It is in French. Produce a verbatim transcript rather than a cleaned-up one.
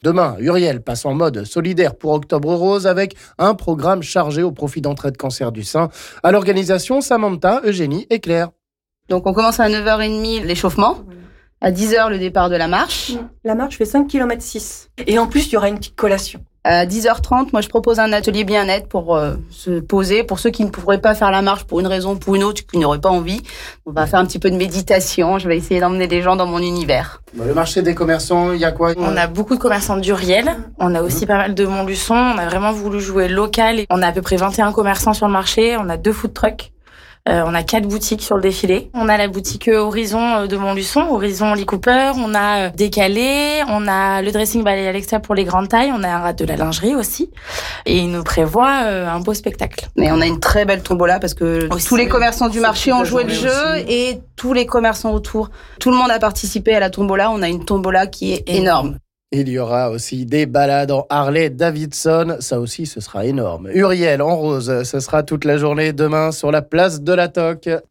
Demain, Uriel passe en mode solidaire pour Octobre Rose avec un programme chargé au profit d'entraide cancer du sein. À l'organisation, Samantha, Eugénie et Claire. Donc on commence à neuf heures trente l'échauffement. À dix heures, le départ de la marche. La marche fait cinq virgule six kilomètres. Et en plus, il y aura une petite collation. À dix heures trente, moi, je propose un atelier bien-être pour euh, se poser. Pour ceux qui ne pourraient pas faire la marche pour une raison ou pour une autre, qui n'auraient pas envie, on va faire un petit peu de méditation. Je vais essayer d'emmener les gens dans mon univers. Le marché des commerçants, il y a quoi ? On a beaucoup de commerçants d'Uriel. On a aussi pas mal de Montluçon. On a vraiment voulu jouer local. On a à peu près vingt et un commerçants sur le marché. On a deux food trucks. Euh, on a quatre boutiques sur le défilé. On a la boutique Horizon de Montluçon, Horizon Lee Cooper. On a Décalé. On a le dressing by Alexa pour les grandes tailles. On a de la lingerie aussi. Et ils nous prévoient euh, un beau spectacle. Mais on a une très belle tombola parce que aussi, tous les commerçants du marché ont joué le jeu aussi. Et tous les commerçants autour. Tout le monde a participé à la tombola. On a une tombola qui est énorme. Il y aura aussi des balades en Harley-Davidson. Ça aussi, ce sera énorme. Uriel en rose, ce sera toute la journée demain sur la place de la Toque.